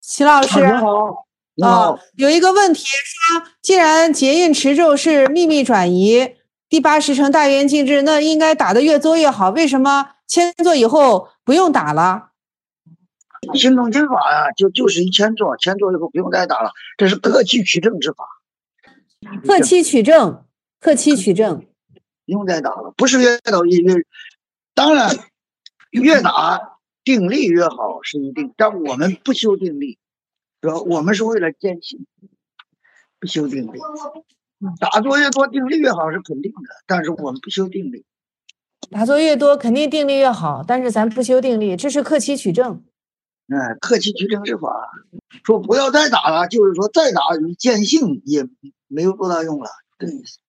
齐老师， 你好，你好。 有一个问题说，既然结印持咒是秘密转移，第八时辰大圆镜智，那应该打得越多越好，为什么签做以后不用打了？ 心动经法呀，就是一签做以后不用再打了，这是克期取证之法。 克期取证，克期取证， 不用再打了，不是越打越，当然越打定力越好是一定，但我们不修定力，是吧？我们是为了坚信，不修定力。打坐越多定力越好是肯定的，但是我们不修定力。 打坐越多肯定定力越好，但是咱不修定力，这是克期取证。 克期取证之法，说不要再打了，就是说再打你见性也没有多大用了，这意思。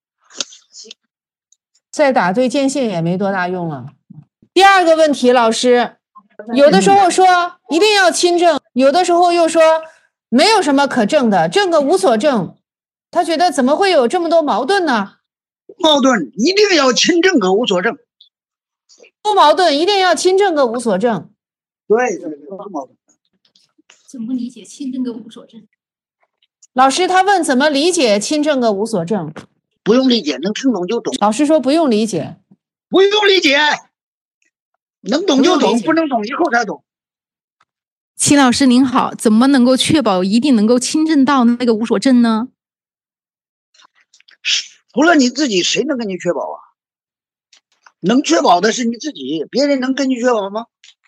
再打对见性也没多大用了。第二个问题，老师，有的时候说一定要亲证，有的时候又说没有什么可证的，证个无所证。他觉得怎么会有这么多矛盾呢？ 矛盾一定要亲证个无所证， 不矛盾，一定要亲证个无所证。 对，不矛盾。 怎么理解亲证个无所证？ 老师他问怎么理解亲证个无所证？ 不用理解，能听懂就懂。 老师说不用理解， 不用理解，能懂就懂，不能懂以后才懂。 齐老师您好，怎么能够确保一定能够亲证到那个无所证呢？ 除了你自己，谁能给你确保啊？能确保的是你自己，别人能跟你确保吗？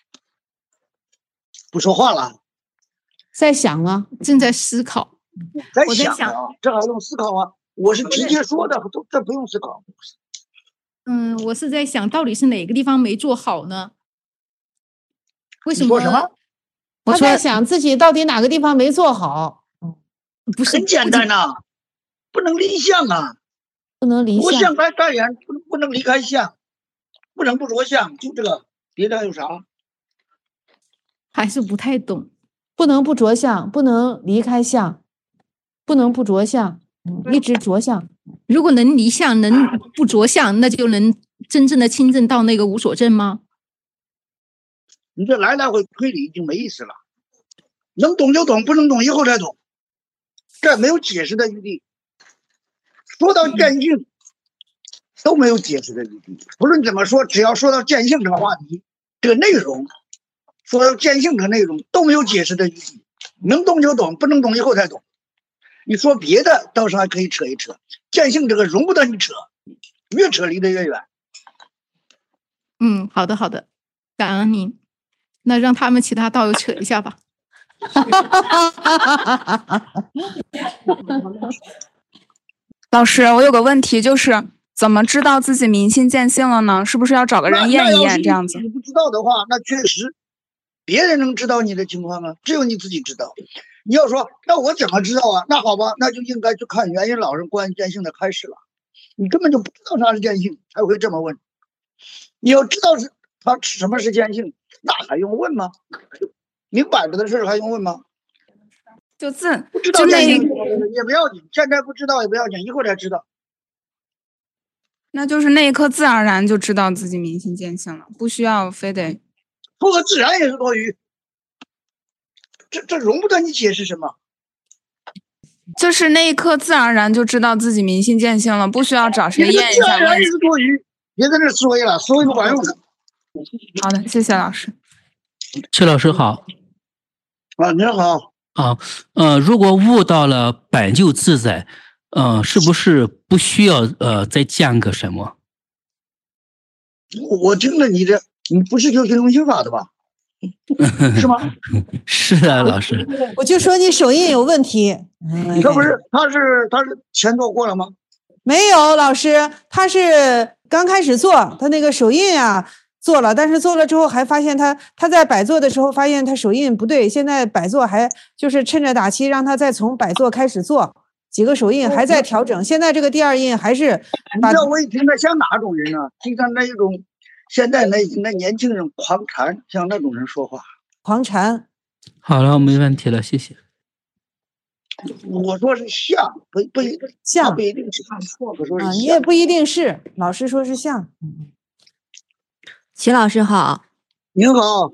不说话了， 在想啊， 正在思考。 我在想啊，这还用思考啊？我是直接说的，这不用思考。 我是在想到底是哪个地方没做好呢？为什么？ 你说什么？ 他在想自己到底哪个地方没做好。 不是很简单呐，不能离相啊， 不能离着相该言，不能离开相，不能不着相，就这个，别的还有啥？ 还是不太懂。 不能不着相，不能离开相，不能不着相，一直着相。 如果能离相，能不着相，那就能真正的亲证到那个无所证吗？ 你这来回推理已经没意思了，能懂就懂，不能懂以后再懂，这没有解释的余地。说到见性，都没有解释的余地。不论怎么说，只要说到见性这个话题，这个内容，说到见性这个内容都没有解释的余地。能懂就懂，不能懂以后才懂。你说别的倒是还可以扯一扯，见性这个容不得你扯，越扯离得越远。 好的好的，感恩您。那让他们其他道友扯一下吧。 老师，我有个问题，就是怎么知道自己明心见性了呢？是不是要找个人验一验这样子？ 你不知道的话，那确实别人能知道你的情况吗？只有你自己知道。你要说那我怎么知道啊？那好吧，那就应该去看元音老人关于见性的开示了。你根本就不知道啥是见性，才会这么问。你要知道是他什么是见性，那还用问吗？明摆着的事还用问吗？ 不知道见性也不要紧，现在不知道也不要紧，一会儿才知道。 那就是那一刻自然而然就知道自己明心见性了，不需要非得说个自然也是多余，这容不得你解释什么。 就是那一刻自然而然就知道自己明心见性了，不需要找谁验一下。 自然而然也是多余，别在这思维了，思维不管用的。 好的，谢谢老师。 崔老师好。 你好。 如果悟到了百就自在，是不是不需要再降个什么？ 我听了你不是修行龙心法的吧？是吗？ 是啊，老师。 我就说你手印有问题。 你说不是？他是前做过了吗？ 没有，老师，他是刚开始做，他那个手印啊做了，但是做了之后还发现他在摆坐的时候发现他手印不对，现在摆坐还就是趁着打七让他再从摆坐开始做几个手印还在调整，现在这个第二印还是把。 我一听他像哪种人呢？就像那一种现在那年轻人狂禅，像那种人说话。 狂禅。 好了，没问题了，谢谢。 我说是像，不一定像， 不一定是错，我说是像。 你也不一定是，老师说是像。 齐老师好。 您好。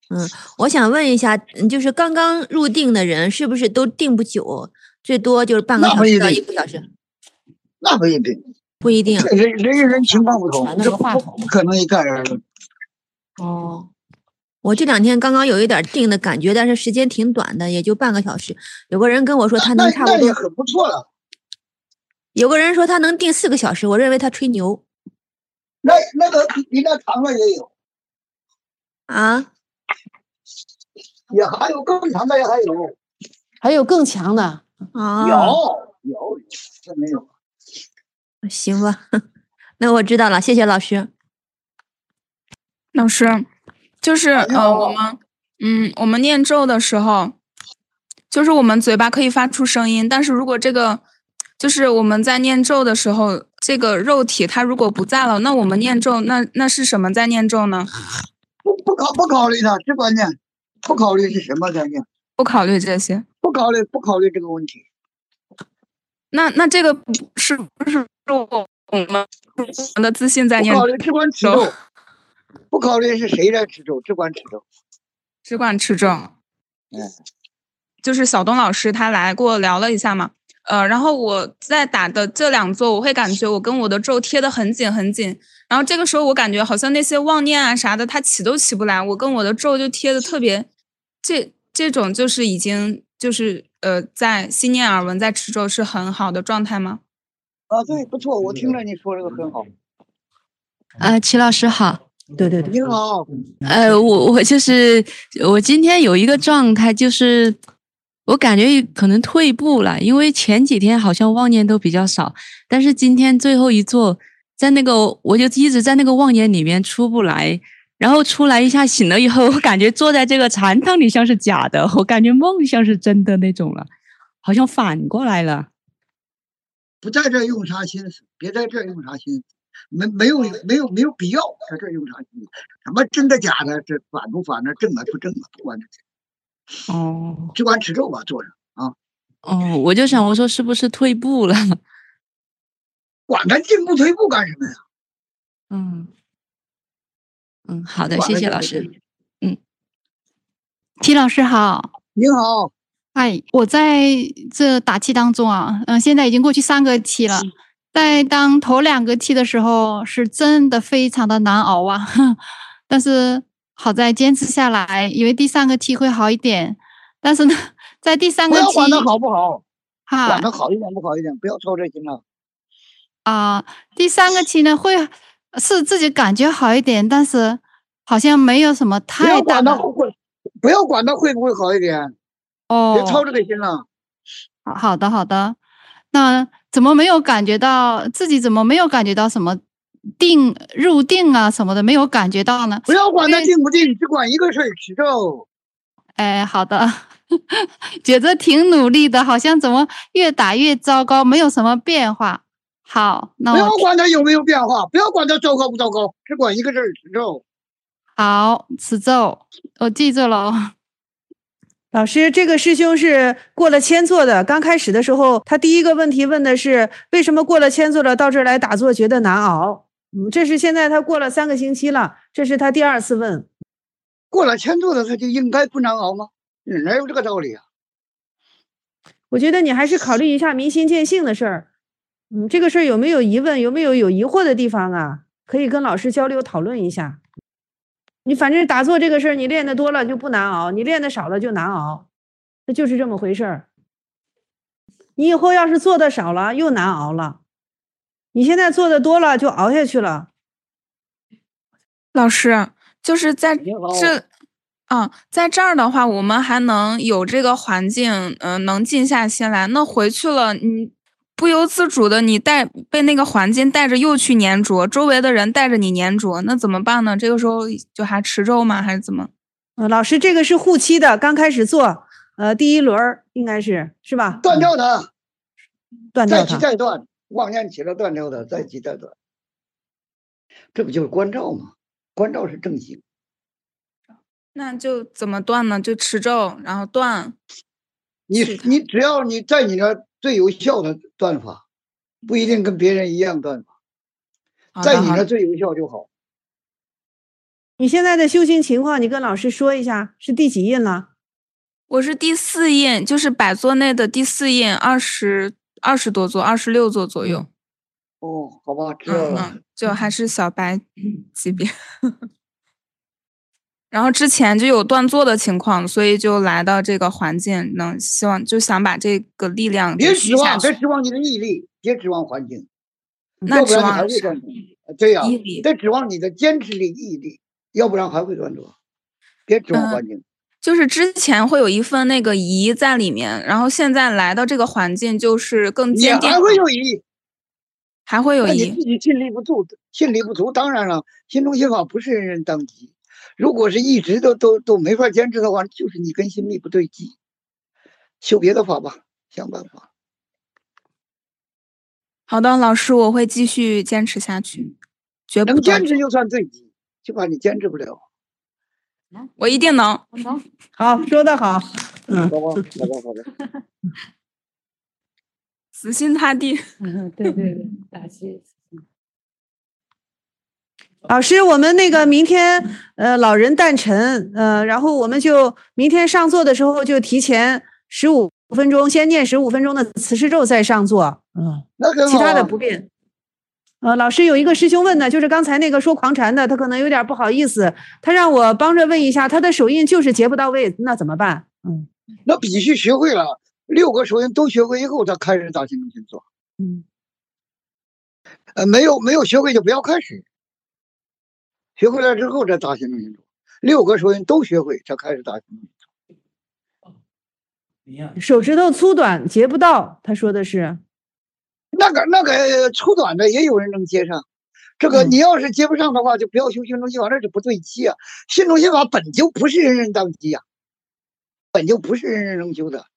我想问一下，就是刚刚入定的人，是不是都定不久？最多就是半个小时到1个小时？ 那不一定， 不一定。 人情况不同，这不可能一概而论。 哦，我这2天刚刚有一点定的感觉，但是时间挺短的，也就半个小时。有个人跟我说他能差不多， 那也很不错了。 有个人说他能定4个小时，我认为他吹牛。 那个比那长的也有啊， 也还有更长的，也还有更强的。 有，这没有。 行吧，那我知道了，谢谢老师。 老师，就是我们念咒的时候，就是我们嘴巴可以发出声音，但是如果这个就是我们在念咒的时候，这个肉体它如果不在了，那我们念咒，那是什么在念咒呢？ 不考虑它，只管念，不考虑是什么在念， 不考虑这些， 不考虑这个问题。 那这个是不是我们的自信在念咒？ 不考虑，只管持咒，不考虑是谁在持咒，只管持咒， 只管持咒。就是小东老师他来跟我聊了一下嘛，然后我在打的这2座，我会感觉我跟我的咒贴得很紧很紧，然后这个时候我感觉好像那些妄念啊啥的，它起都起不来，我跟我的咒就贴得特别，这种就是已经就是在心念耳闻在持咒是很好的状态吗？ 对，不错，我听了你说这个很好。 齐老师好。 对， 你好。 我就是我今天有一个状态，就是我感觉可能退步了，因为前几天好像妄念都比较少，但是今天最后一座，在那个我就一直在那个妄念里面出不来，然后出来一下醒了以后，我感觉坐在这个禅堂里像是假的，我感觉梦像是真的那种了，好像反过来了。 不在这用啥心思，别在这用啥心思，没有必要在这用啥心思。什么真的假的，这反不反的，正啊不正啊，不管这些。只管持咒吧，坐着啊。 我就想，我说是不是退步了？ 管他进步退步干什么呀？ 好的，谢谢老师。 T 老师好。 您好。 我在这打气当中啊，现在已经过去3个T了。在当头2个T的时候，是真的非常的难熬啊。但是好在坚持下来，以为第3个T会好一点。但是呢，在第3个T， 不要管它好不好， 管它好一点不好一点，不要操这心了。 第3个T呢，是自己感觉好一点，但是好像没有什么太大的。 不要管它会不会好一点。别操这个心了。 好的。那怎么没有感觉到自己？怎么没有感觉到什么入定啊什么的？没有感觉到呢？ 不要管它定不定，只管一个事儿，持咒。 好的。觉得挺努力的，好像怎么越打越糟糕，没有什么变化。好，那不要管它有没有变化，不要管它糟糕不糟糕，只管一个事儿，持咒。 好，持咒，我记住了。 老师，这个师兄是过了千座的。刚开始的时候，他第一个问题问的是为什么过了千座了，到这儿来打坐觉得难熬。这是现在他过了3个星期了，这是他第2次问。 过了千座的他就应该不难熬吗？哪有这个道理啊？ 我觉得你还是考虑一下明心见性的事儿。这个事儿有没有疑问，有没有疑惑的地方啊？可以跟老师交流讨论一下。你反正打坐这个事儿，你练的多了就不难熬，你练的少了就难熬，那就是这么回事儿。你以后要是做的少了，又难熬了。你现在做的多了，就熬下去了。 老师，就是在这儿的话，我们还能有这个环境，能静下心来。那回去了，你不由自主的，你被那个环境带着又去粘着，周围的人带着你粘着，那怎么办呢？这个时候就还持咒吗？还是怎么？ 老师，这个是护期的，刚开始做，第1轮应该是吧？ 断掉它，再断掉它， 起再断，妄念起了断掉它，再起再断，这不就是关照吗？关照是正行。 那就怎么断呢？就持咒，然后断。 你只要你在你的最有效的断法，不一定跟别人一样断法，在你的最有效就好。 你现在的修行情况，你跟老师说一下，是第几印了？ 我是第4印，就是百座内的第4印，20多座，26座左右。 哦，好吧，知道了。 就还是小白级别。然后之前就有断座的情况，所以就来到这个环境，希望就想把这个力量别续下去。 别指望你的毅力，别指望环境， 那指望要不然你还会断座。对呀， 毅力， 得指望你的坚持力、毅力，要不然还会断座。别指望环境。 就是之前会有一份那个疑在里面，然后现在来到这个环境，就是更坚定。 还会有疑， 还会有疑。 你自己信力不足，当然了，心中心法不是人人当机。如果是一直都没法坚持的话，就是你跟心力不对机，修别的法吧，想办法。 好的，老师，我会继续坚持下去，绝不能坚持就算对机，就怕你坚持不了。 我一定能。 好，说得好。 好吧。 死心塌地。 对，打气。老师，我们那个明天老人诞辰，然后我们就明天上座的时候就提前15分钟，先念15分钟的慈氏咒再上座。 那很好。 其他的不变。老师有一个师兄问的，就是刚才那个说狂禅的，他可能有点不好意思，他让我帮着问一下，他的手印就是结不到位，那怎么办？ 那必须学会了，6个手印都学会以后，他开始大行中心做。没有学会就不要开始，学会了之后再大行中心做，6个手印都学会才开始大行中心做。手指头粗短结不到，他说的是。 那个粗短的也有人能接上，这个你要是接不上的话，就不要修心中心法，那就不对机啊。心中心法本就不是人人当机啊，本就不是人人能修的。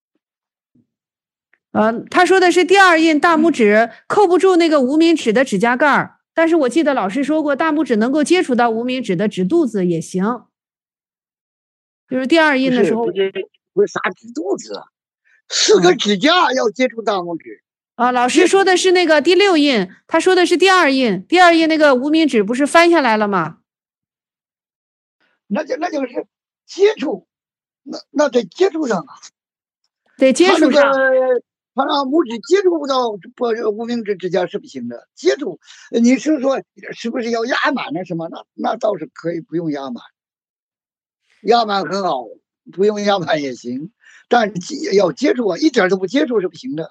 他说的是第2印大拇指扣不住那个无名指的指甲盖儿，但是我记得老师说过，大拇指能够接触到无名指的指肚子也行。就是第2印的时候， 不是啥指肚子啊，4个指甲要接触大拇指。 老师说的是那个第6印，他说的是第2印，第2印那个无名指不是翻下来了吗？ 那就是接触，那得接触上啊， 得接触上。 他让拇指接触不到无名指指甲是不行的，接触你是说是不是要压满了什么？那倒是可以不用压满，压满很好，不用压满也行，但要接触啊，一点都不接触是不行的。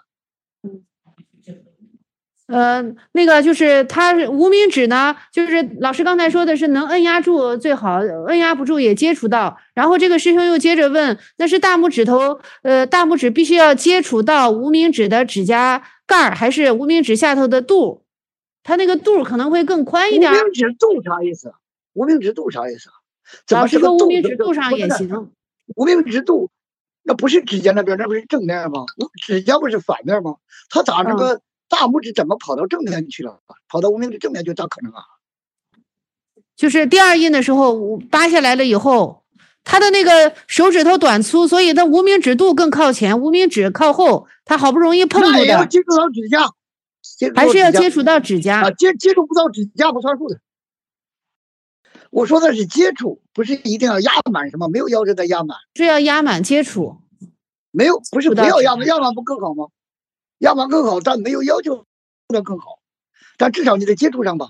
那个就是他无名指呢，就是老师刚才说的是能摁压住最好，摁压不住也接触到。然后这个师兄又接着问，那是大拇指头，大拇指必须要接触到无名指的指甲盖儿，还是无名指下头的肚？他那个肚可能会更宽一点。 无名指肚啥意思？无名指肚啥意思？ 老师说无名指肚上也行。 无名指肚那不是指甲那边，那不是正面吗？指甲不是反面吗？他咋那个？大拇指怎么跑到正面去了？跑到无名指正面就咋可能啊？ 就是第2印的时候扒下来了以后，他的那个手指头短粗，所以他无名指肚更靠前，无名指靠后，他好不容易碰住的。 那也要接触到指甲， 还是要接触到指甲啊？接触不到指甲不算数的。我说的是接触，不是一定要压满什么，没有要求的压满， 是要压满接触。 没有，不是不要压满，压满不更好吗？压满更好，但没有要求的更好，但至少你得接触上吧。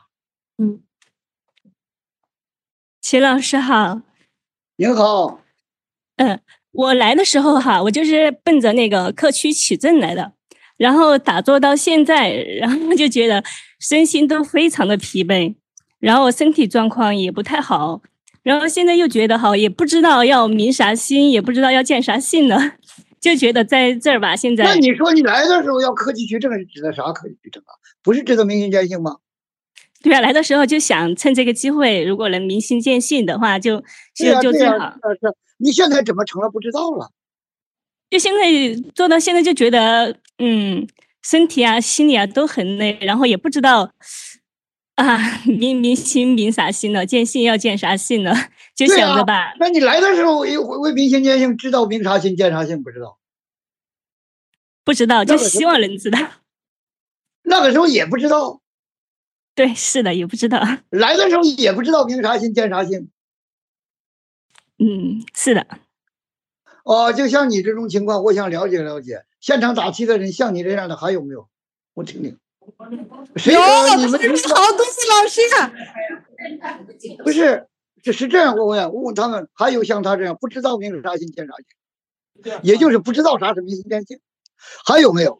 齐老师好。 您好。 我来的时候哈，我就是奔着那个课区取证来的，然后打坐到现在，然后就觉得身心都非常的疲惫，然后身体状况也不太好，然后现在又觉得哈，也不知道要明啥心，也不知道要见啥性了。就觉得在这儿吧，现在。 那你说你来的时候要科技取证是指的啥科技取证啊？不是指的明心见性吗？ 对啊，来的时候就想趁这个机会，如果能明心见性的话，就最好。 你现在怎么成了不知道了？ 就现在做到现在就觉得，身体啊、心理啊都很累，然后也不知道啊，明心明啥心呢？见性要见啥性呢？就想着吧。 那你来的时候为明心见性，知道明啥心见啥性不知道？ 不知道，就希望能知道。 那个时候也不知道。 对，是的，也不知道。 来的时候也不知道明啥心见啥心。 是的。 哦，就像你这种情况，我想了解了解。现场打气的人像你这样的还有没有？我听听。 有， 你们好多是老师。 不是，是这样。我问他们，还有像他这样不知道明啥心见啥心，也就是不知道啥是明心见性，还有没有？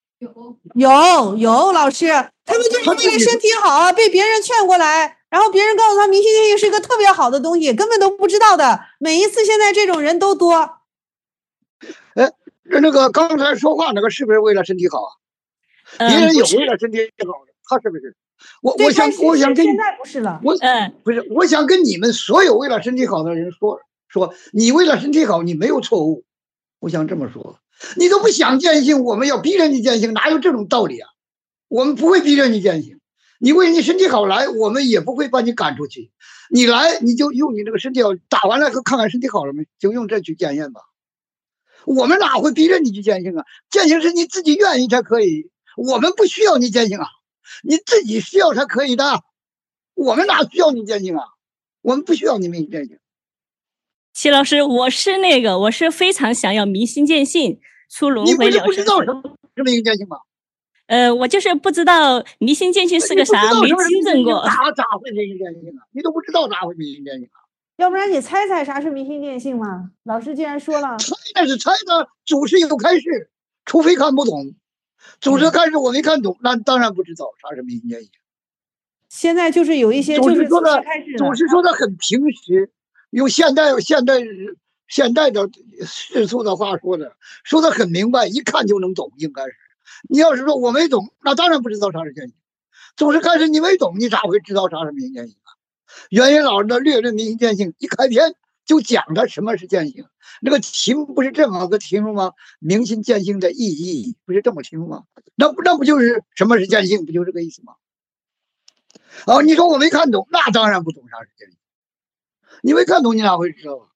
有老师，他们就是为了身体好啊，被别人劝过来，然后别人告诉他明心见性是一个特别好的东西，根本都不知道的。每一次现在这种人都多。 哎，那个刚才说话那个是不是为了身体好啊？别人有为了身体好的，他是不是？我想跟现在不是了。 不是，我想跟你们所有为了身体好的人说，你为了身体好，你没有错误。我想这么说，你都不想见性，我们要逼着你见性，哪有这种道理啊？我们不会逼着你见性，你为你身体好来，我们也不会把你赶出去。你来，你就用你这个身体好，打完了看看身体好了没，就用这去检验吧。我们哪会逼着你去见性啊？见性是你自己愿意才可以，我们不需要你见性啊，你自己需要才可以的。我们哪需要你见性啊？我们不需要你明心见性。 齐老师，我是非常想要明心见性，出轮回了生死。 你不知道什么是明心见性吗？ 我就是不知道明心见性是个啥，没亲证过。 咋会明心见性啊？你都不知道咋会明心见性啊？ 要不然你猜猜啥是明心见性嘛？老师既然说了， 猜那是猜的，祖师有开示，除非看不懂。祖师开示我没看懂，那当然不知道啥是明心见性。 现在就是有一些就是祖师说的很平实，用现代的世俗的话说的很明白，一看就能懂，应该是。你要是说我没懂，那当然不知道啥是见性。祖师开始你没懂，你咋会知道啥是明心见性啊？元云老师的略论明心见性一开篇就讲他什么是见性，那个题目不是这么个题目吗？明心见性的意义不是这么题目吗？那不就是什么是见性，不就这个意思吗？你说我没看懂，那当然不懂啥是见性。你没看懂，你哪会知道啊？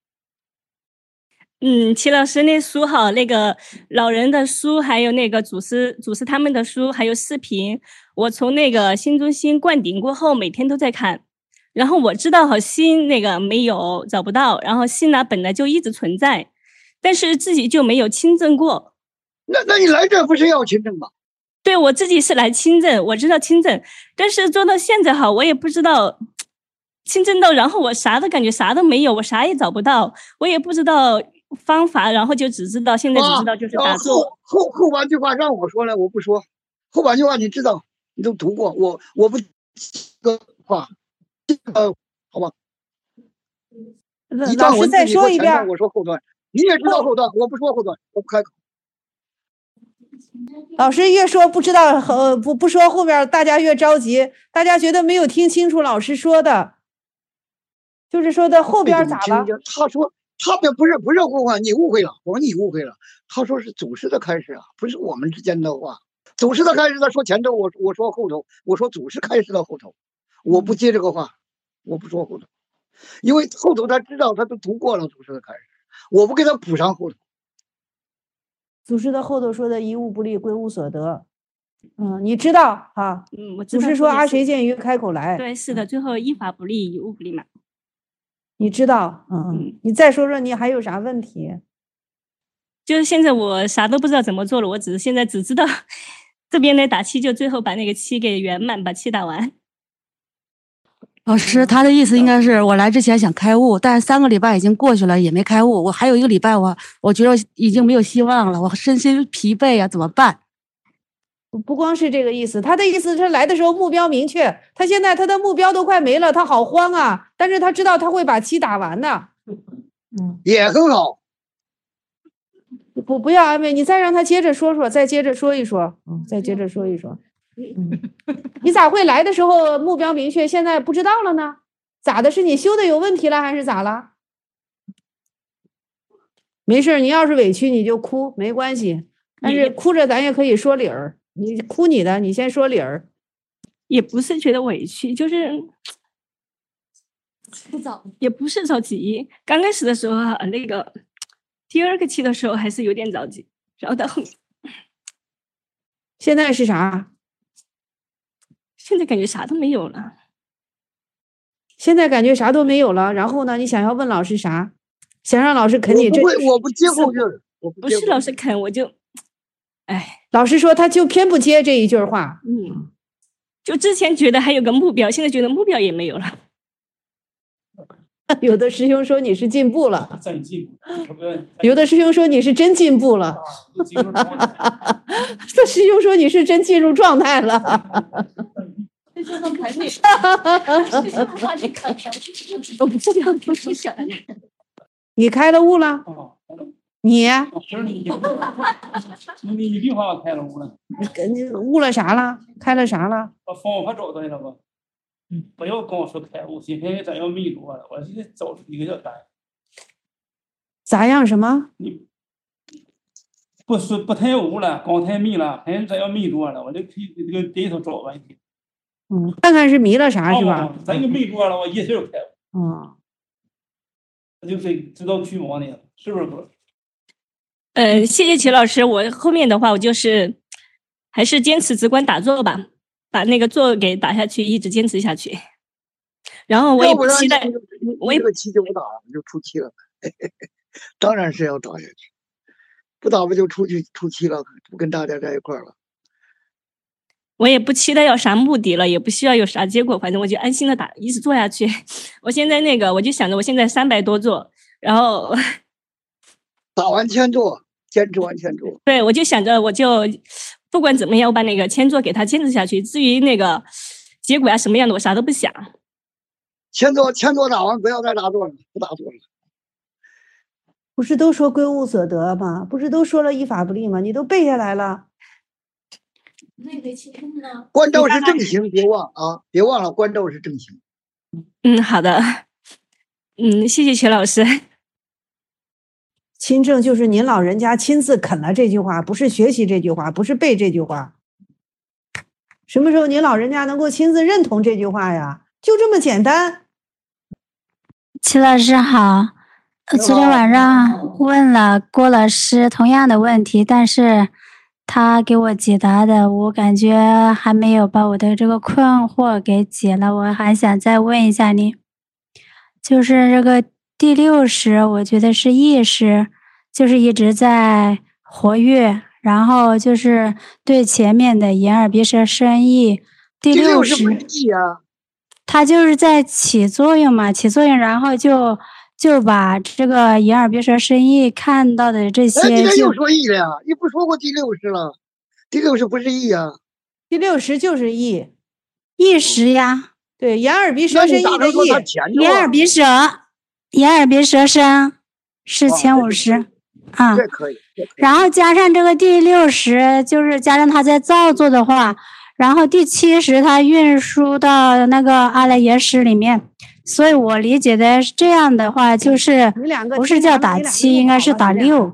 齐老师那书好，那个老人的书，还有那个祖师他们的书，还有视频，我从那个心中心灌顶过后，每天都在看。然后我知道好心那个没有找不到，然后心呢本来就一直存在，但是自己就没有亲证过。 那你来这不是要亲证吗？ 对，我自己是来亲证，我知道亲证，但是做到现在好，我也不知道亲证到，然后我啥都感觉啥都没有，我啥也找不到，我也不知道方法，然后就只知道现在只知道就是打坐。 后半句话让我说了，我不说。后半句话你知道，你都读过，我不个话，好吧？一段文字再说一遍， 我说后段，你也知道后段，我不说后段，我不开口。 老师越说不知道不说后边，大家越着急，大家觉得没有听清楚老师说的，就是说的后边咋了？ 他说他们不是互换，你误会了，我说你误会了。他说是祖师的开始啊，不是我们之间的话。祖师的开始，他说前头，我说后头，我说祖师开始的后头，我不接这个话，我不说后头，因为后头他知道，他都读过了祖师的开始，我不给他补上后头。 祖师的后头说的一物不立，归无所得。你知道哈？ 我知道。 祖师说阿谁见于开口来？ 对，是的，最后一法不立，一物不立嘛。 你知道？你再说说你还有啥问题？ 就是现在我啥都不知道怎么做了，我现在只知道这边的打气，就最后把那个气给圆满，把气打完。 老师，他的意思应该是我来之前想开悟，但是3个礼拜已经过去了，也没开悟。我还有1个礼拜，我觉得已经没有希望了，我身心疲惫呀，怎么办？ 不光是这个意思，他的意思是来的时候目标明确，他现在他的目标都快没了，他好慌啊！但是他知道他会把气打完的， 也很好。 不要安慰，你再让他接着说说，再接着说一说，再接着说一说。你咋会来的时候目标明确，现在不知道了呢？咋的？是你修的有问题了，还是咋了？没事，你要是委屈你就哭，没关系。但是哭着咱也可以说理儿。你哭你的，你先说理儿。 也不是觉得委屈，就是不早， 也不是着急。刚开始的时候啊，那个第2个期的时候还是有点着急，然后到后面。 现在是啥？ 现在感觉啥都没有了。 现在感觉啥都没有了，然后呢，你想要问老师啥？想让老师肯你这？ 我不接后劲儿，我不是老师肯，我就，哎， 老师说他就偏不接这一句话。 就之前觉得还有个目标，现在觉得目标也没有了。 有的师兄说你是进步了，有的师兄说你是真进步了，这师兄说你是真进入状态了。你开了悟了？你一句话开了悟了。 你悟了啥了？开了啥了？ 把方法找到了吧？不要跟我说开悟，今天咱要迷多了，我现在找出一个叫答案。 咋样？什么？ 你不说不太悟了，光太迷了，还是咱要迷多了，我就可以这个低头找问题。 看看是迷了啥是吧？ 咱就迷多了，我一下就开悟。我就是知道驱魔呢，是不是哥？ 谢谢齐老师。我后面的话，我就是还是坚持直观打坐吧，把那个坐给打下去，一直坚持下去。然后我也不期待， 我这个期就不打了，就出期了。当然是要打下去，不打不就出期了，不跟大家在一块儿了。 我也不期待要啥目的了，也不需要有啥结果，反正我就安心的打，一直做下去。我现在我就想着我现在300多座，然后打完1000座，坚持完1000座。 对，我就想着我就不管怎么样，我把那个1000座给他坚持下去。至于那个结果什么样的，我啥都不想。 1000座打完，不要再打坐了，不打坐了。 不是都说归无所得吗？不是都说了依法不立吗？你都背下来了。 关照是正行，别忘啊，别忘了关照是正行。 好的。谢谢齐老师。 亲证就是您老人家亲自啃了这句话，不是学习这句话，不是背这句话。什么时候您老人家能够亲自认同这句话呀？就这么简单。 齐老师好，昨天晚上问了郭老师同样的问题，但是他给我解答的，我感觉还没有把我的这个困惑给解了。我还想再问一下你，就是这个第6识，我觉得是意识，就是一直在活跃，然后就是对前面的眼耳鼻舌身意，第6识它就是在起作用嘛，起作用，然后就把这个眼耳鼻舌身意看到的这些， 你这又说意了呀？你不说过第6识了？第6识不是意啊？ 第6识就是意， 意识呀。 对，眼耳鼻舌身意的意， 眼耳鼻舌身是前5识啊。 这可以。 然后加上这个第6识，就是加上它在造作的话，然后第7识它运输到那个阿赖耶识里面。所以我理解的是这样的话，就是不是叫打7，应该是打6。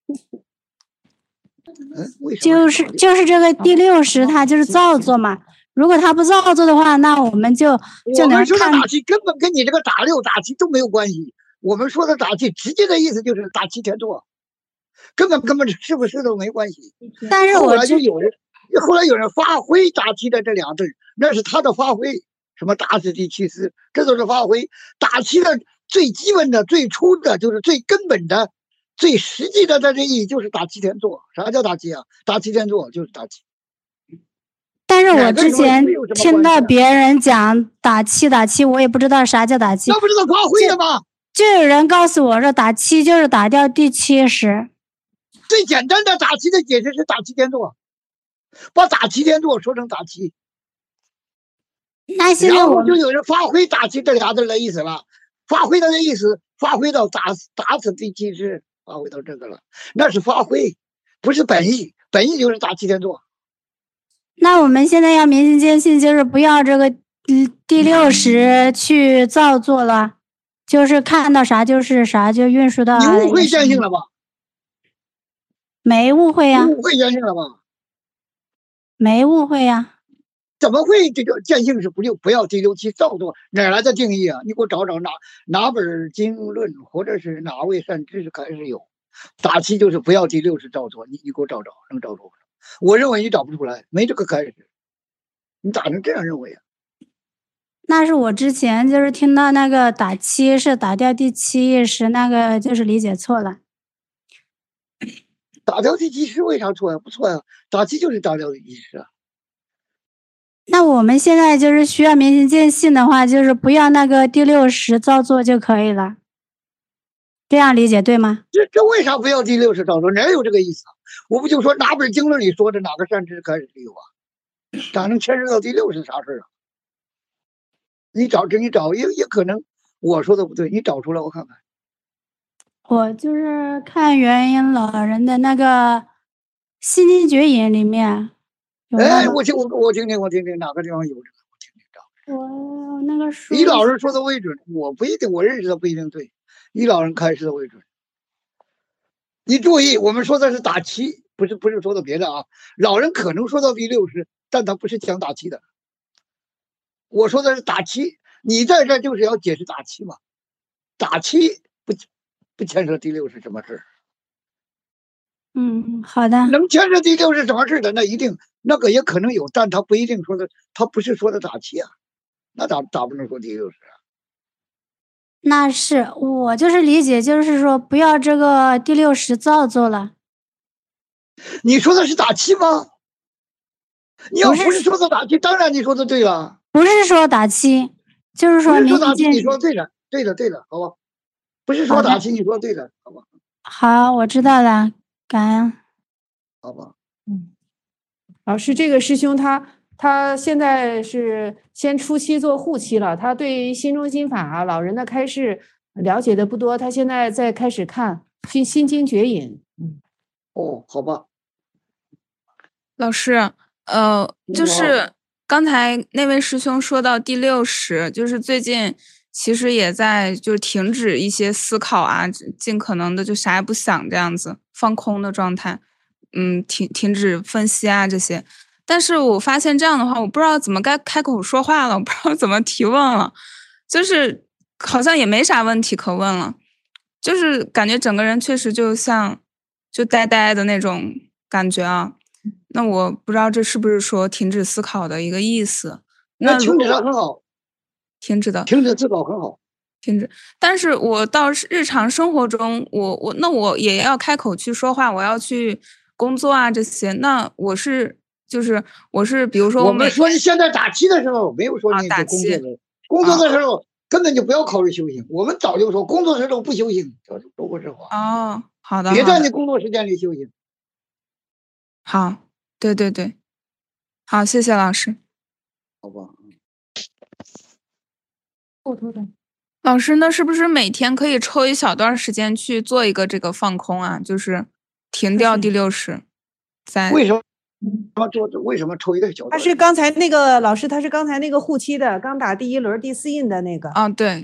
就是这个第6识，它就是造作嘛。如果它不造作的话，那我们就能看。 我们说的打7根本跟你这个打6、打7都没有关系。我们说的打7，直接的意思就是打7天坐，根本是不是都没关系。 但是后来有人发挥打7的这2字，那是他的发挥。什么打死第7识，这都是发挥。打7的最基本的、最初的，就是最根本的、最实际的这意义，就是打7天坐。啥叫打7啊？打7天坐就是打7。 但是我之前听到别人讲打7，我也不知道啥叫打7。 那不知道发挥的吗？ 就有人告诉我说，打7就是打掉第7识。 最简单的打7的解释是打7天坐，把打7天坐说成打7。 那现在我就有人发挥打7这2字的意思了，发挥到的意思，发挥到打死第7识，发挥到这个了，那是发挥，不是本意。本意就是打7天坐。 那我们现在要明心见性，就是不要这个第6识去造作了，就是看到啥就是啥，就运输到。 你误会见性了吧？ 没误会呀。 误会见性了吧？ 没误会呀。 怎么会这个见性是不要第6期造作？哪来的定义啊？你给我找找哪本经论或者是哪位善知识开始有打7就是不要第6识造作？你给我找找，能找出来？我认为你找不出来，没这个开始。 你咋能这样认为啊？ 那是我之前就是听到那个打七是打掉第七意识，那个就是理解错了。 打掉第七识为啥错呀？不错呀，打七就是打掉第七识啊。 那我们现在就是需要明心见性的话，就是不要那个第六识造作就可以了。这样理解对吗？ 这为啥不要第六识造作？哪有这个意思啊？我不就说哪本经论里说的哪个善知识开始有啊？咋能牵涉到第六识啥事啊？你找也可能我说的不对，你找出来我看看。 我就是看元婴老人的那个《心经绝引》里面。 哎，我听听哪个地方有这个，我听听找。 我那个书。 李老人说的为准，我不一定，我认识的不一定对。李老人开示的为准。你注意，我们说的是打七，不是说的别的啊。老人可能说到第六识，但他不是讲打七的。我说的是打七，你在这就是要解释打七嘛。打七不牵涉第六是什么事？ 好的。 能牵涉第六是什么事的？那一定那个也可能有，但他不一定说的，他不是说的打七啊，那咋不能说第六是啊？ 那是我就是理解，就是说不要这个第六识造作了。 你说的是打七吗？你要不是说的打七，当然你说的对了。 不是说打七，就是说明打七，你说对了，对了，好吧？不是说打七，你说对了，好吧？ 好，我知道了，感恩。 好吧。 老师，这个师兄他现在是先初期做护期了，他对心中心法老人的开示了解的不多，他现在在开始看心经绝引。 哦，好吧。 老师，就是刚才那位师兄说到第六识，就是最近其实也在就是停止一些思考啊，尽可能的就啥也不想这样子放空的状态，停止分析啊这些。但是我发现这样的话，我不知道怎么该开口说话了，我不知道怎么提问了，就是好像也没啥问题可问了，就是感觉整个人确实就像就呆呆的那种感觉啊。那我不知道这是不是说停止思考的一个意思？ 那停止的很好， 停止思考很好， 停止。但是我到日常生活中，我也要开口去说话，我要去工作啊这些。那我是比如说我们说你现在打七的时候，没有说你工作的时候根本就不要考虑修行。我们早就说工作时候不修行，说过这话。 哦，好的， 别在你工作时间里修行。 好，对，好，谢谢老师。 好吧。 老师，那是不是每天可以抽一小段时间去做一个这个放空啊？就是停掉第六识。 为什么抽一个小段？ 他是刚才那个老师，他是刚才那个护期的，刚打第一轮第4印的那个。 啊，对。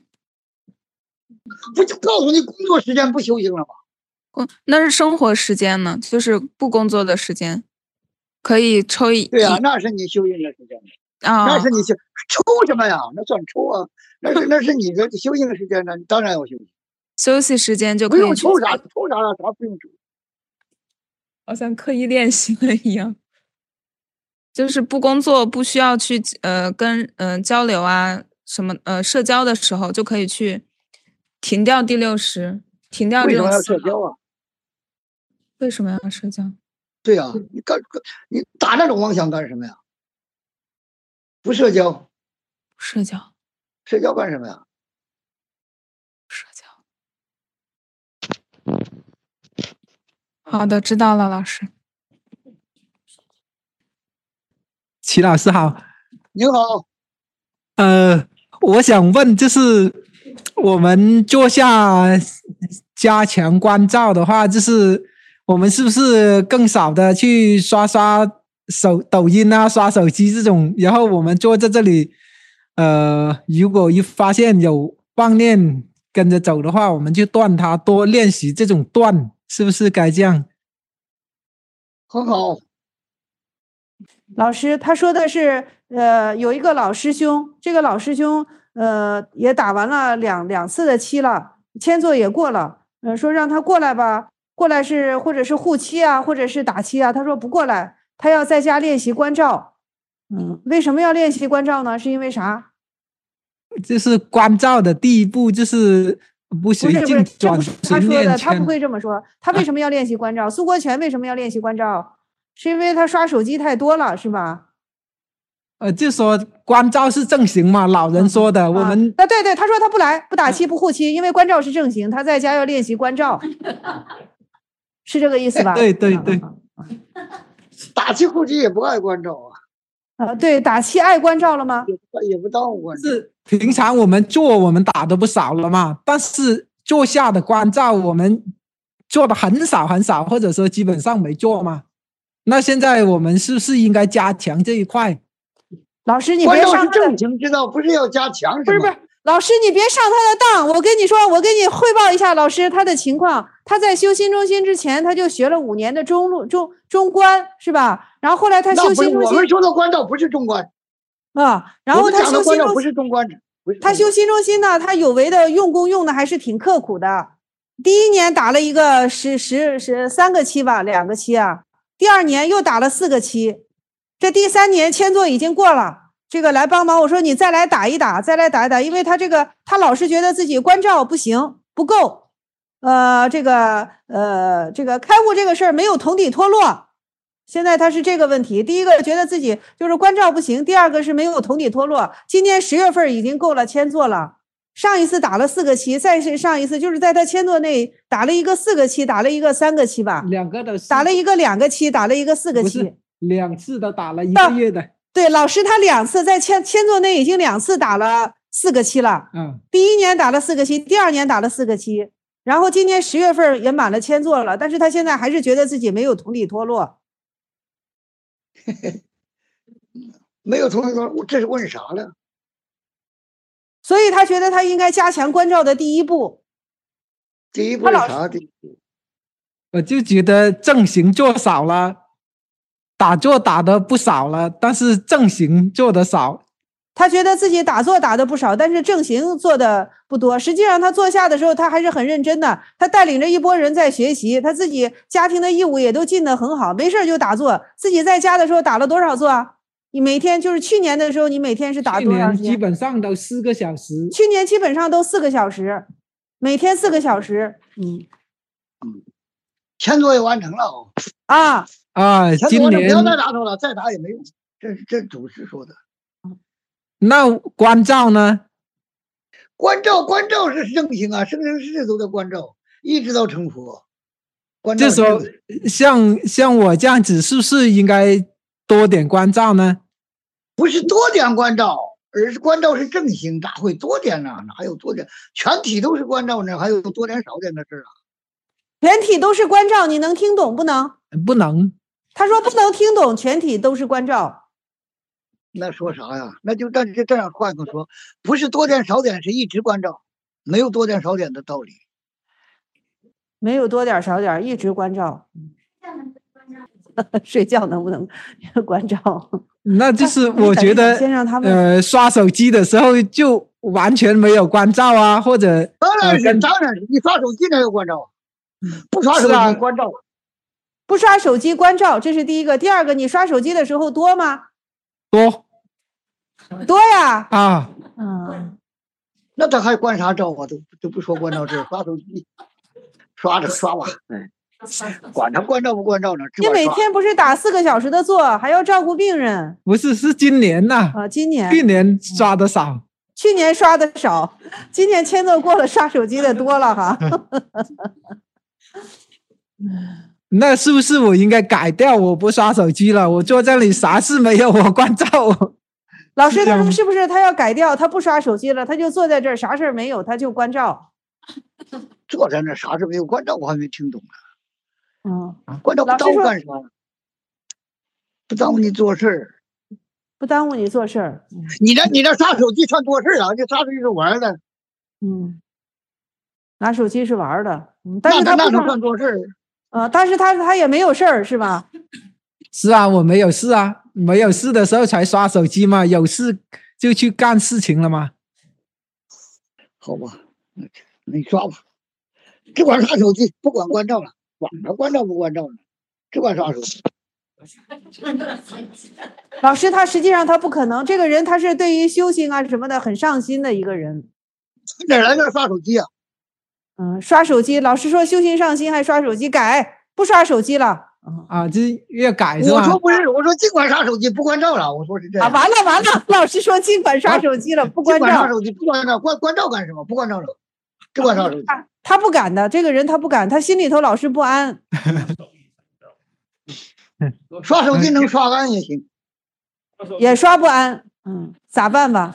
不就告诉你工作时间不修行了吗？ 那是生活时间呢，就是不工作的时间，可以抽一。 对啊，那是你修行的时间啊， 那是你抽什么呀？那算抽啊，那是你的修行的时间呢，你当然要休息。 休息时间就可以不用抽啥不用抽， 好像刻意练习了一样。就是不工作不需要去跟交流啊什么社交的时候，就可以去停掉第六识，停掉这种。 为什么要社交啊？ 为什么要社交？ 对啊，你打那种妄想干什么呀？不社交， 社交干什么呀？ 社交。好的，知道了，老师。 齐老师好。 您好。 我想问，就是我们做下加强关照的话，就是我们是不是更少的去刷抖音啊、刷手机这种，然后我们坐在这里，如果一发现有妄念跟着走的话，我们就断它，多练习这种断，是不是该这样？ 很好。 老师他说的是有一个老师兄，这个老师兄也打完了两次的期了，签座也过了，说让他过来吧，过来是或者是护期啊，或者是打期啊，他说不过来，他要在家练习关照。 为什么要练习关照呢？是因为啥？ 就是关照的第一步就是不随境转他说的， 心念他不圈。 会这么说。他为什么要练习关照？苏国权为什么要练习关照？是因为他刷手机太多了，是吧？ 就说关照是正行嘛，老人说的，我们对对，他说他不来，不打七不护七，因为关照是正行，他在家要练习关照，是这个意思吧？ 对对对， 打七护七也不爱关照啊。 对，打七爱关照了吗？ 也不当关照。 是平常我们做我们打的不少了嘛，但是坐下的关照我们做的很少很少，或者说基本上没做嘛。那现在我们是不是应该加强这一块？ 老师，你别上正经知道，不是要加强， 不是，老师你别上他的当。我跟你说，我给你汇报一下老师他的情况。他在修新中心之前，他就学了5年的中观，是吧？然后后来他修新中心， 我们说的关照不是中观啊。然后他修新中心不是中观， 他修新中心呢，他有为的用功用的还是挺刻苦的。第1年打了一个3个期吧，2个期啊。第2年又打了4个期，这第3年签作已经过了。这个来帮忙，我说你再来打一打，因为他他老是觉得自己关照不行，不够，这个开悟这个事儿没有同体脱落。现在他是这个问题，第一个觉得自己就是关照不行，第二个是没有同体脱落。今年10月份已经够了签作了，上一次打了4个期，再是上一次就是在他签作内打了一个4个期，打了一个3个期吧 ，2个的打了一个2个期，打了一个4个期 ，2次都打了1个月的。 对，老师他2次在签作内已经2次打了4个期了。第1年打了4个期，第2年打了4个期，然后今年10月份也满了签作了，但是他现在还是觉得自己没有同体脱落。 没有同体脱落，这是问啥了？ 所以他觉得他应该加强关照的第一步。 第一步是啥？ 我就觉得正行做少了。打坐打的不少了，但是正行做的少。 他觉得自己打坐打的不少，但是正行做的不多。实际上他坐下的时候他还是很认真的，他带领着一拨人在学习，他自己家庭的义务也都尽得很好，没事就打坐。自己在家的时候打了多少坐啊？你每天就是去年的时候你每天是打多长时间？ 基本上都4个小时。 去年基本上都4个小时，每天4个小时。 签作也完成了今年不要再打他了，再打也没用。这祖师说的。 那关照呢？ 关照是正行啊，生生世世都在关照，一直到成佛。 就说像我这样子，是不是应该多点关照呢？ 不是多点关照，而是关照是正行，哪会多点呢？哪有多点？全体都是关照呢，还有多点少点的事啊？ 全体都是关照，你能听懂不能？ 不能。 他说不能听懂，全体都是关照。 那说啥呀？那就这样换个说，不是多点少点，是一直关照，没有多点少点的道理。 没有多点少点，一直关照。睡觉能不能关照？ 那就是我觉得先让他们刷手机的时候就完全没有关照啊，或者当然是，你刷手机才有关照，不刷手机关照。 不刷手机关照，这是第一个。第二个，你刷手机的时候多吗？多呀。 那他还关啥照啊？都不说关照这，刷手机，刷着刷吧。管他关照不关照呢？ 你每天不是打4个小时的坐，还要照顾病人。 不是，是今年呐。 今年。 去年刷的少。 去年刷的少，今年签奏过了，刷手机的多了哈。 那是不是我应该改掉？我不刷手机了，我坐这里啥事没有，我关照我。 老师他说是不是他要改掉？他不刷手机了，他就坐在这儿，啥事没有，他就关照。 坐在那啥事没有，关照我还没听懂呢。关照不耽误干啥？不耽误你做事儿。 不耽误你做事儿。 你这刷手机算做事啊？你刷手机是玩的。 拿手机是玩的。但是他不算做事儿。 但是他也没有事儿是吧？ 是啊，我没有事啊，没有事的时候才刷手机嘛，有事就去干事情了嘛。 好吧，你刷吧，只管刷手机，不管关照了，管他关照不关照呢，只管刷手机。 老师他实际上他不可能，这个人他是对于修行啊什么的很上心的一个人。 哪来那刷手机啊？ 刷手机，老师说修行上心还刷手机，改不刷手机了。 啊，这越改是吧？ 我说不是，我说尽管刷手机不关照了，我说是这样。 完了，老师说尽管刷手机了，不关照。 尽管刷手机不关照，关照干什么？不关照了，只管刷手机。 他不敢的，这个人他不敢，他心里头老是不安。 刷手机能刷完也行， 也刷不安，咋办吧？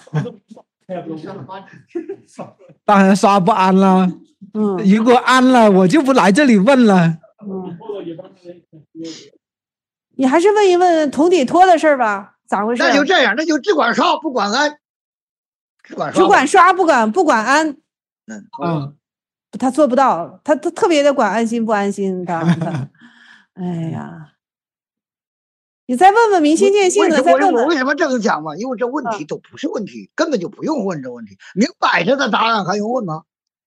当然刷不安了。如果安了，我就不来这里问了。 你还是问一问同底托的事儿吧，咋回事？ 那就这样，那就只管刷不管安，只管刷不管安。他做不到，他特别的管安心不安心，他哎呀。你再问问明心见性的，再问问我为什么这么讲嘛？因为这问题都不是问题，根本就不用问这问题，明摆着的答案还用问吗？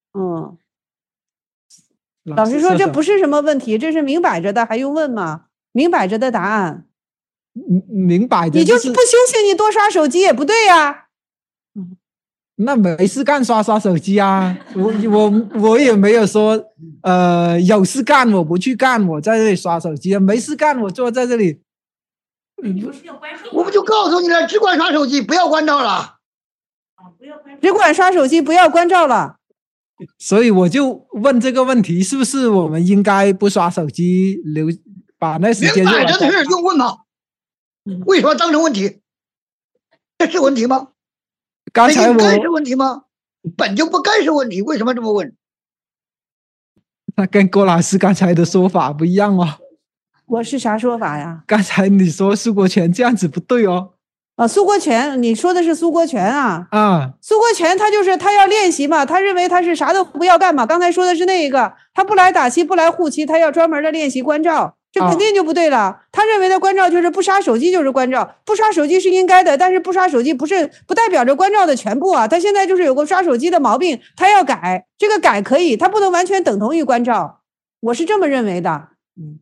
老师说这不是什么问题，这是明摆着的，还用问吗？明摆着的答案， 明摆着、 你就是不修行，你多刷手机也不对呀。 那没事干刷手机啊，我也没有说有事干我不去干，我在这里刷手机，没事干我坐在这里。 我不就告诉你了，只管刷手机，不要关照了。 只管刷手机，不要关照了。 所以我就问这个问题，是不是我们应该不刷手机，把那时间？ 明摆着的事用问吗？为什么当成问题？这是问题吗？ 刚才该是问题吗？本就不该是问题，为什么这么问？ 那跟郭老师刚才的说法不一样哦。 我是啥说法呀？ 刚才你说苏国权这样子不对哦。 苏国权，你说的是苏国权啊？苏国权他要练习嘛，他认为他是啥都不要干嘛。刚才说的是那一个，他不来打七，不来护七，他要专门的练习关照，这肯定就不对了。他认为的关照就是不刷手机就是关照，不刷手机是应该的，但是不刷手机不代表着关照的全部啊。他现在就是有个刷手机的毛病，他要改，这个改可以，他不能完全等同于关照，我是这么认为的。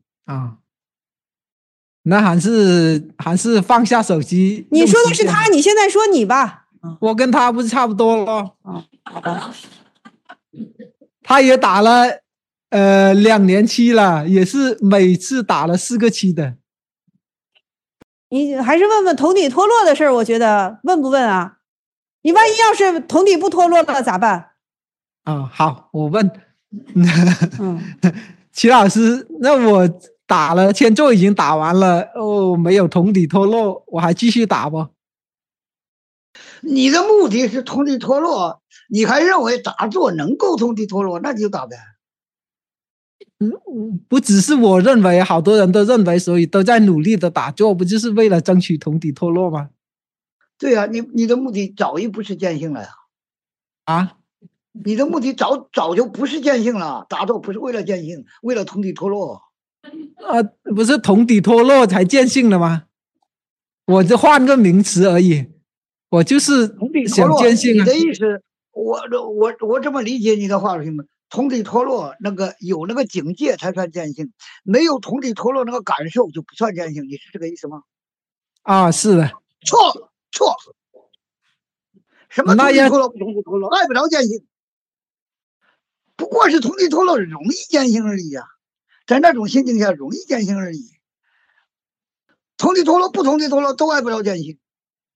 那还是放下手机。 你说的是他，你现在说你吧。 我跟他不是差不多了。 好吧。 他也打了2年期了，也是每次打了4个期的。 你还是问问同底脱落的事儿，我觉得问不问啊？你万一要是同底不脱落了咋办？ 好，我问。齐老师，那我打了签座已经打完了，没有同底脱落，我还继续打不？ 你的目的是同底脱落，你还认为打坐能够同底脱落，那你就打呗。 不只是我认为，好多人都认为，所以都在努力的打坐，不就是为了争取同底脱落吗？ 对呀，你的目的早已不是见性了呀。你的目的早就不是见性了，打坐不是为了见性，为了同底脱落。 不是同底脱落才见性的吗？我就换个名词而已，我就是想见性。 你的意思，我这么理解你的话是什么？同底脱落有那个境界才算见性，没有同底脱落那个感受就不算见性，你是这个意思吗？ 是的。 错。什么同底脱落不同底脱落，碍不着见性。不过是同底脱落容易见性而已呀，在那种心境下容易见性而已。同底脱落不同底脱落都碍不着见性。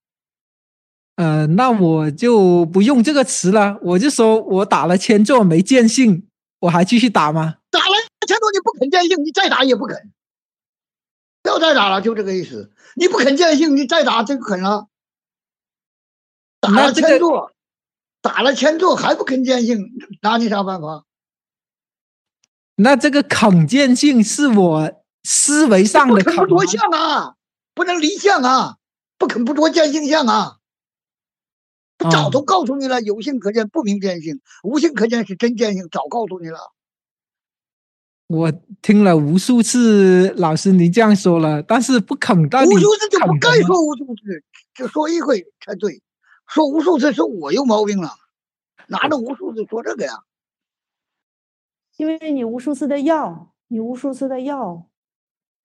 那我就不用这个词了，我就说我打了签座没见性，我还继续打吗？ 打了签座你不肯见性，你再打也不肯，不要再打了，就这个意思。你不肯见性，你再打就肯了。打了签座还不肯见性，拿你啥办法？ 那这个肯见性是我思维上的肯不着相啊，不能离相啊，不肯不着见性相啊。早都告诉你了，有性可见不明见性，无性可见是真见性，早告诉你了。 我听了无数次老师你这样说了，但是不肯到底。 无数次就不该说无数次，就说一回才对。说无数次是我有毛病了，哪能无数次说这个呀？ 因为你无数次的要，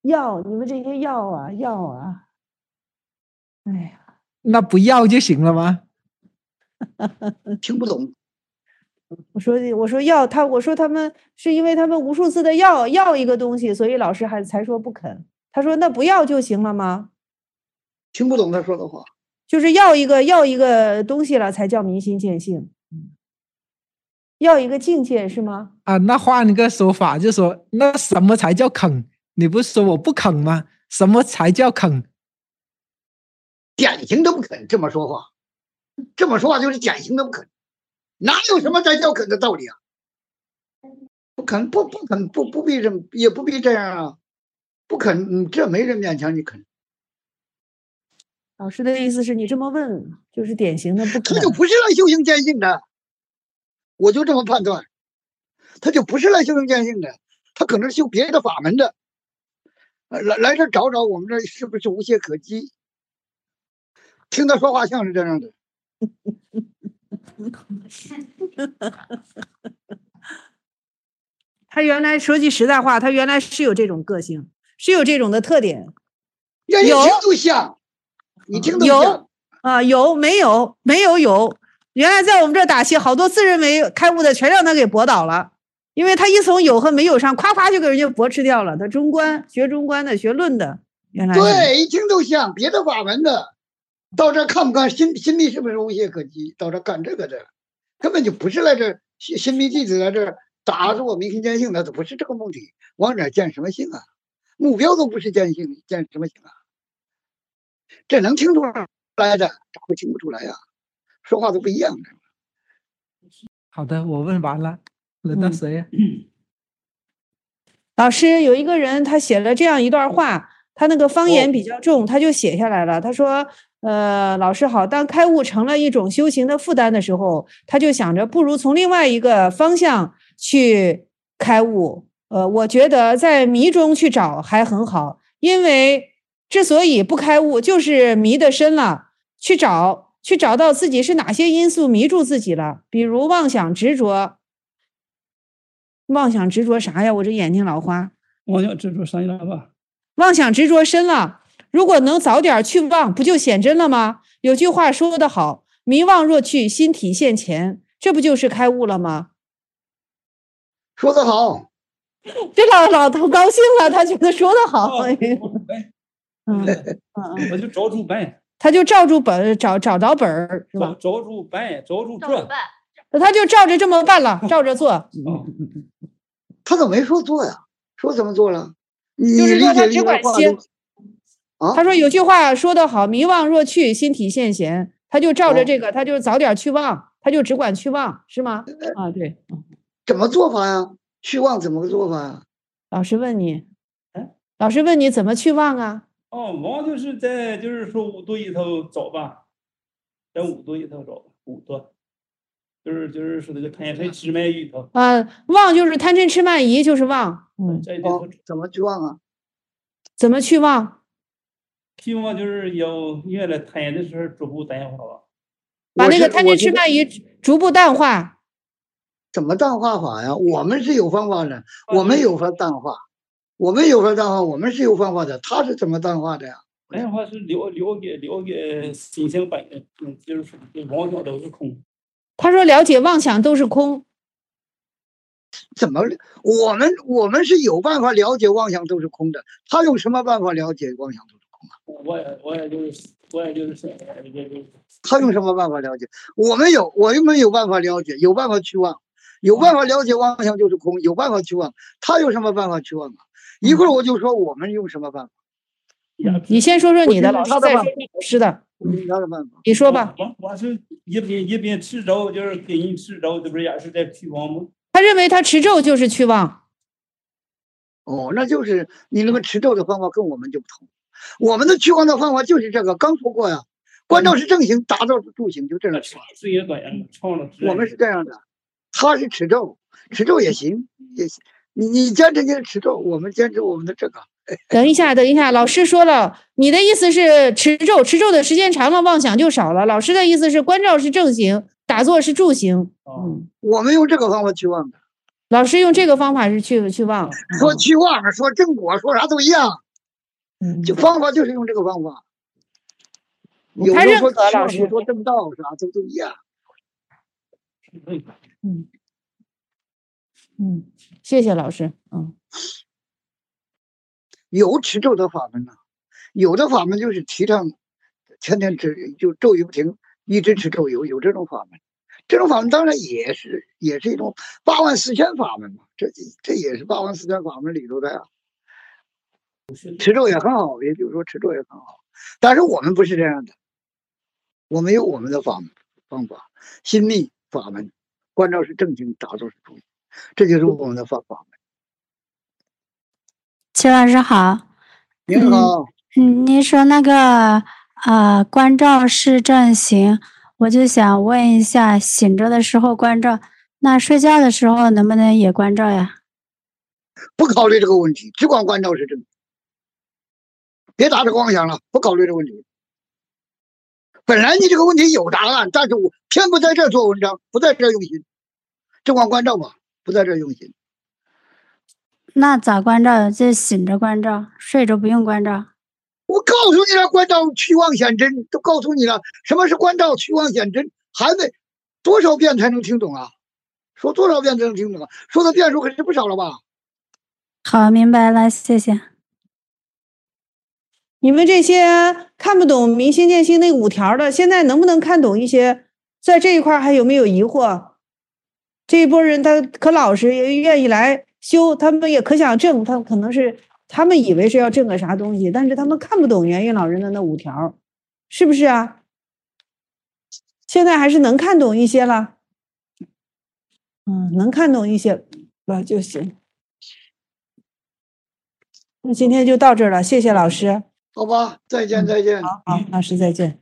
药，你们这些药啊，药啊，哎呀， 那不要就行了吗？ 听不懂。 我说要他，我说他们是因为他们无数次的要一个东西，所以老师才说不肯。他说那不要就行了吗？ 听不懂他说的话。 就是要一个东西了才叫明心见性，要一个境界是吗？ 啊，那换一个说法，就说那什么才叫肯？你不是说我不肯吗？什么才叫肯？ 典型的不肯这么说话，这么说话就是典型的不肯，哪有什么才叫肯的道理啊？不肯不肯不必这么，也不必这样啊，不肯，这没人勉强你肯。 老师的意思是你这么问，就是典型的不肯。 他就不是来修行见性的，我就这么判断，他就不是来修行见性的，他可能是修别的法门的，来这找找我们这是不是无懈可击？听他说话像是这样的。 他原来说句实在话，他原来是有这种个性，是有这种的特点。 有，你听都像，你听都像啊，有没有？有。原来在我们这打气，好多自认为开悟的全让他给驳倒了，因为他一从有和没有上，夸夸就给人家驳斥掉了。他学中观的，学论的，原来对，一听都像别的法门的，到这看不看心密是不是无懈可击？到这干这个的，根本就不是来这心密弟子来这打着我明心见性的，都不是这个目的。往哪见什么性啊？目标都不是见性，见什么性啊？这能听出来的，咋会听不出来呀？说话都不一样的。 好的，我问完了，轮到谁呀？ 老师，有一个人他写了这样一段话，他那个方言比较重，他就写下来了。他说：“老师好，当开悟成了一种修行的负担的时候，他就想着不如从另外一个方向去开悟。我觉得在迷中去找还很好，因为之所以不开悟，就是迷得深了，去找到自己是哪些因素迷住自己了，比如妄想执着。妄想执着啥呀？我这眼睛老花。 妄想执着啥了吧？ 妄想执着深了，如果能早点去忘，不就显真了吗？有句话说得好，迷妄若去，心体现前，这不就是开悟了吗？ 说得好， 这老头高兴了，他觉得说得好。 我就照住办， 他就照住本找着本儿是吧？ 照住办，照住做， 他就照着这么办了，照着做。 他怎么没说做呀？说怎么做了？ 就是说他只管心。他说有句话说得好，迷妄若去，心体现前。他就照着这个，他就早点去忘，他就只管去忘，是吗？啊，对。 怎么做法呀？去忘怎么个做法呀？ 老师问你，老师问你怎么去忘啊？ 忘就是在就是说五度里头找吧，在五度里头找吧，五度。就是说这个贪嗔痴慢疑头妄就是贪嗔痴慢疑，就是妄。 怎么去忘啊？ 怎么去忘？ 去忘就是要原来贪的时候逐步淡化吧， 把那个贪嗔痴慢疑逐步淡化。 怎么淡化法呀？我们是有方法的，我们有法淡化，我们有法淡化，我们是有方法的。他是怎么淡化的呀？ 淡化是了解心性本身，就是说妄想都是空。 他说了解妄想都是空。 怎么？我们是有办法了解妄想都是空的，他用什么办法了解妄想都是空啊？ 我也就是他用什么办法了解？我们有办法了解，有办法去忘，有办法了解妄想就是空，有办法去忘。他有什么办法去忘啊？一会儿我就说我们用什么办法。 你先说说你的，老师再说老师的。 他的办法， 你说吧。 我是一边持咒，就是给人持咒，这不是也是在去忘吗？ 他认为他持咒就是去忘。 那就是你那个持咒的方法跟我们就不同。我们的去忘的方法就是这个，刚说过呀。观照是正行，打造是助行，就这样。我们是这样的，他是持咒，持咒也行，也行。你坚持你的持咒，我们坚持我们的这个。 等一下，老师说了，你的意思是持咒的时间长了，妄想就少了。老师的意思是观照是正行，打坐是助行。 我们用这个方法去忘的。 老师用这个方法是去忘。 说去忘，说正果，说啥都一样。 就方法就是用这个方法。有他认的说可老师说正道啥都一样。 谢谢老师。 有持咒的法门呢，有的法门就是提倡天天持，就咒语不停，一直持咒，有这种法门。这种法门当然也是一种84000法门嘛，这也是84000法门里头的呀。持咒也很好，也就是说持咒也很好，但是我们不是这样的，我们有我们的方法，心密法门，关照是正经，打坐是中，这就是我们的法门。 齐老师好。 您好。 您说那个关照是正行，我就想问一下，醒着的时候关照，那睡觉的时候能不能也关照呀？ 不考虑这个问题，只管关照是正。别打这个妄想了，不考虑这个问题。本来你这个问题有答案，但是我偏不在这做文章，不在这用心，只管关照吧，不在这用心。 那咋关照？就醒着关照，睡着不用关照。 我告诉你了，关照去妄显真，都告诉你了，什么是关照去妄显真？还得多少遍才能听懂啊？说多少遍才能听懂啊？说的遍数可是不少了吧？ 好，明白了，谢谢。 你们这些看不懂明心见性那5条的，现在能不能看懂一些？在这一块还有没有疑惑？这一波人他可老实，也愿意来修，他们也可想证，他可能是他们以为是要证个啥东西，但是他们看不懂圆云老人的那5条，是不是啊？现在还是能看懂一些了。能看懂一些了就行。那今天就到这儿了，谢谢老师。 好吧，再见。 好，老师再见。